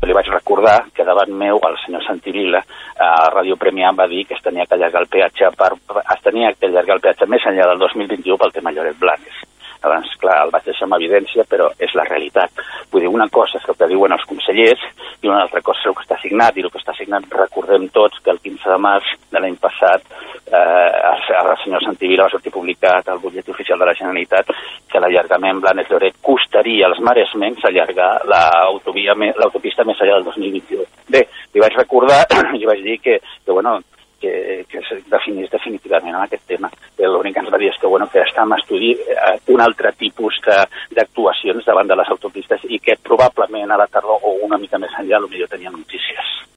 li vaig recordar que davant meu el senyor Santivila a Ràdio Premià em va dir que es tenia que allargar el peatge més enllà del 2021 pel tema Lloret Blanes. Llavors, clar, el vaig deixar en evidència, però és la realitat. Vull dir, una cosa és el que diuen els consellers i una altra cosa és el que està signat, i el que està signat, recordem tots que el 15 de març de l'any passat el senyor Santivila va sortir publicat al butlletí oficial de la Generalitat que l'allargament Blanes-Lloret costaria als maresmencs allargar l'autopista més enllà del 2021. Bé, li vaig recordar i vaig dir que es definís definitivament en aquest tema. L'únic que ens va dir és que estàvem estudiant un altre tipus d'actuacions davant de les autopistes i que probablement a la tardor o una mica més enllà potser teníem notícies.